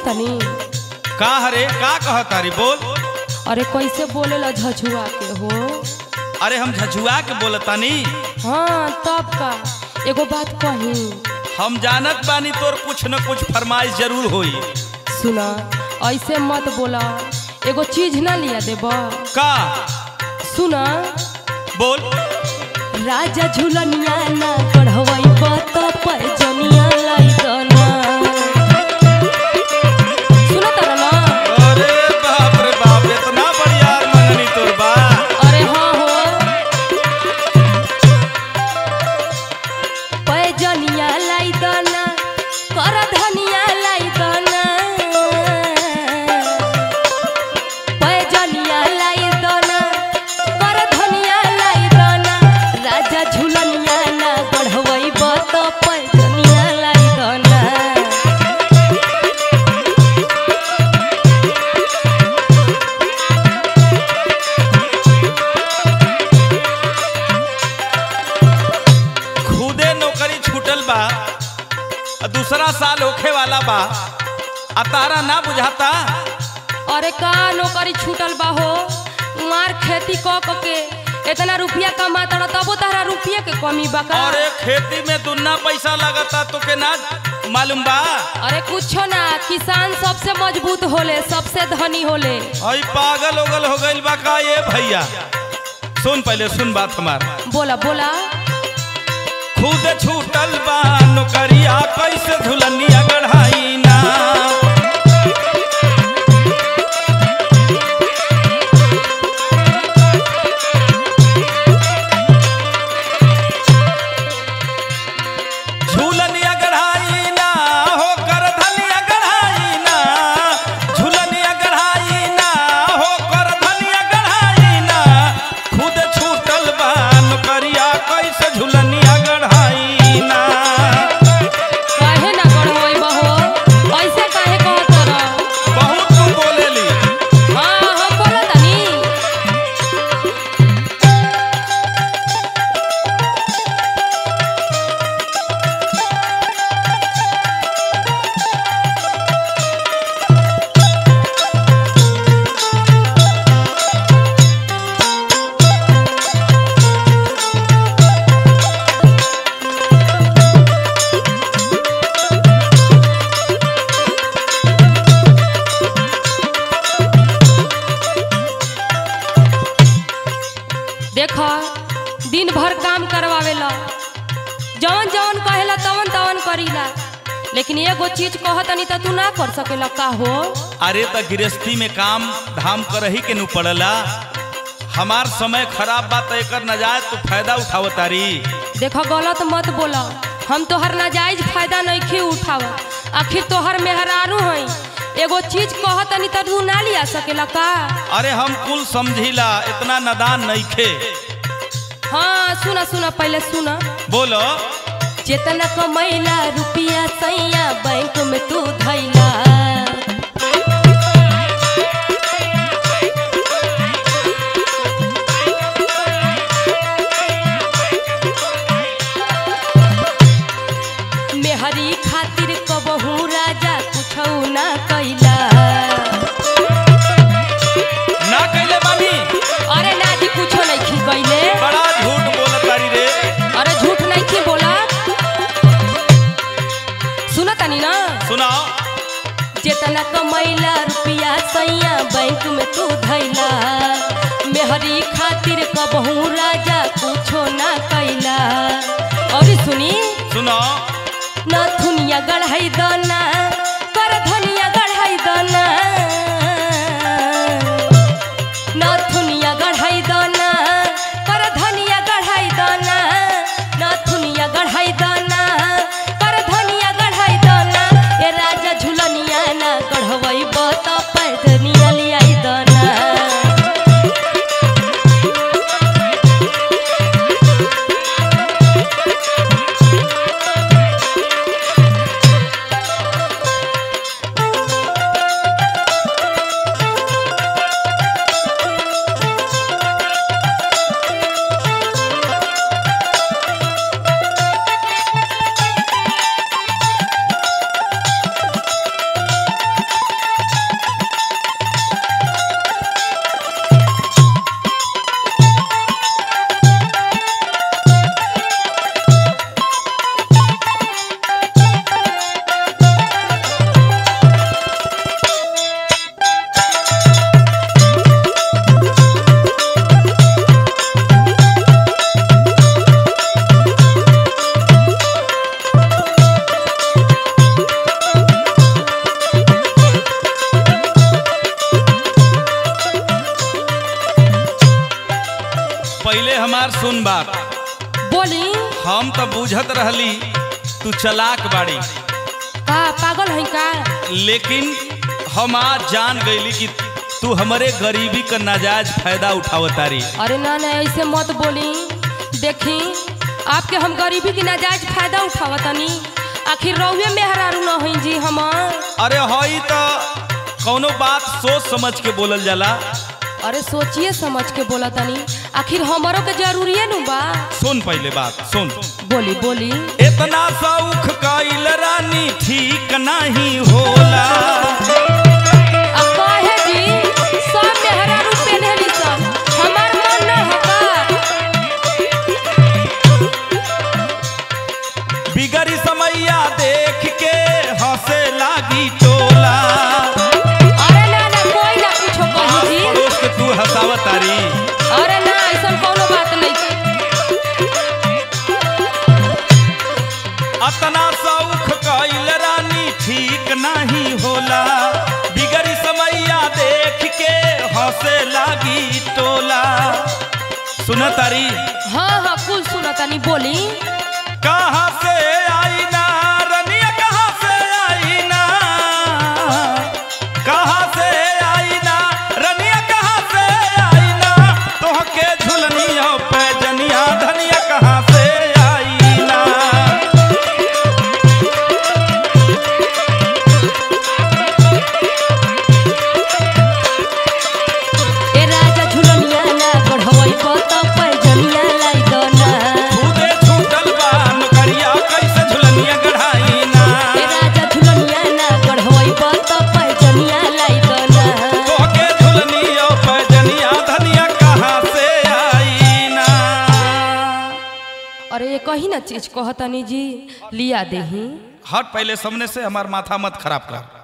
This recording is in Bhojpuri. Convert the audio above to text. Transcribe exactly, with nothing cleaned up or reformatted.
तनी का हरे का कहतारी बोल। अरे कैसे बोले ला झझुआ के हो। अरे हम झझुआ के बोलतानी। हाँ तब का एगो बात कही। हम जानत बानी तोर कुछ न कुछ फरमाइश जरूर होई। सुना ऐसे मत बोला, एगो चीज ना लिया देब का। सुना बोल। राजा झुलनिया ना बढ़वई बत पैजनिया लाई दना। सुना तारा ना। अरे बाप रे बाप इतना बढ़िया मंगनी तोर बा। अरे हाँ हो पैजनिया लाई दना कर धनिया लाई दना। पैजनिया लाई दना कर धनिया लाई दना। राजा झुलनिया ना बढ़वई बत पैजनिया लाई दना। खुदे नौकरी छूटल बा, दूसरा साल होखे वाला बा, आ तारा ना बुझाता। अरे का नौकरी छूटल बा हो। मार खेती क क के इतना रुपया कमाता तबो तारा रुपया के कमी बा का। अरे खेती में दुन्ना पैसा लगता तो के ना मालूम बा। अरे कुछो ना, किसान सबसे मजबूत होले, सबसे धनी होले। आई पागल उगल हो गइल बा का ये भैया। सुन पहले सुन बात हमार। बोला बोला। खुद छूटल बा नौकरिया कैसे झुलनिया गढ़ाई ना। झूलनिया गढ़ाई ना हो कर धनिया गढ़ाई ना। झूलनिया गढ़ाई ना हो कर धनिया गढ़ाई ना। खुद छूटल बा नौकरिया कैसे झुलनिया गढ़ाई ना। काहे ना गढ़वई बहो, ऐसे काहे कहत रह। बहुत तू बोलेली। हां हम बोला तनी। देखा दिन भर काम करवावेला, जवन जवन कहेला तवन तवन करीला, लेकिन एगो चीज कहतनी त तू ना कर सकेला का हो। अरे त गृहस्थी में काम धाम करही के नु पड़ला। हमार समय खराब बा त एकर नजायज तू फायदा उठावतारी। देखा गलत मत बोला, हम तोहर नाजायज फायदा नहीं उठावा। आखिर तोहर मेहरारू हई, एगो चीज कहतनी त तू ना लिया सकेला का। अरे हम कुल समझिला, इतना नादान नइखे। हाँ सुना सुना पहले सुना। बोलो। जितना कमैला रुपया सैया बैंक में तू धैला। मेहरी खातिर कबहू राजा कुछौ ना कैला। ना कैले बानी। अरे ना जी कुछो नहीं कैले। बड़ा झूठ बोलतारी रे। अरे झूठ नहीं बोला। सुना तनी ना। सुनाओ। जितना कमैला रुपया सैया बैंक में तू धैला। मेहरी खातिर कबहू राजा कुछो ना कैला। और सुनी सुनाओ। नथुनिया गढ़ाई दना कर धनिया गढ़ाई दना। नथुनिया गढ़ाई दना कर धनिया गढ़ाई दना। नथुनिया गढ़ाई दना कर धनिया गढ़ाई दना। ए राजा झुलनिया ना गढ़वई बत पैदनिया लियाई दना। हमार सुन बात। बोली। हम तो बुझत रहली तू चलाक बाड़ी, का पागल है का? लेकिन हम आज जान गईली कि तू हमारे गरीबी का नाजायज फायदा उठावतारी। अरे ना ना ऐसे मत बोली। देखी आपके हम गरीबी की नाजायज फायदा उठावतनी, आखिर रउए मेहरारू न हई जी हमार। अरे हई तो कौनो बात सोच समझ के बोलल जाला। अरे सोचिए समझ के बोला तनी, आखिर हमारो के जरूरी है नु बा। सुन पहले बात सुन। बोली बोली। इतना सौख कइल रानी ठीक नहीं होला। अब काहे जी सब मेहरारू पेनहली सब, हमार मन न हका। बिगड़ी समैया देख के हंसे लागी टोला। अरे ना ना कोई ना कुछ कही जी। पड़ोस के तू हंसावतारी। अरे ना ऐसा कोनो बात नहीं। अतना सौख कइल रानी ठीक नहीं होला। बिगड़ी समैया देख के हंसे लागी टोला। सुनतारी। हाँ हाँ कुल सुनतानी। बोली। कहाँ से आई ना रनिया, कहाँ से आई ना, कहाँ से आई ना रनिया, कहाँ से आई ना, तोहके झुलनिया पैजनिया धनिया कहाँ से आई ना। ए राजा झुलनिया ना गढ़वई पत पैजनिया लाई दना। खुदे छूटल बा नौकरिया कैसे झुलनिया गढ़ाई ना। ए राजा झुलनिया ना गढ़वई पत पैजनिया लाई दना। तोहके झुलनिया पैजनिया धनिया कहाँ से आई ना। अरे ये कही ना चीज कहतनी जी लिया देही। हट पहले सामने से हमार माथा मत खराब कर।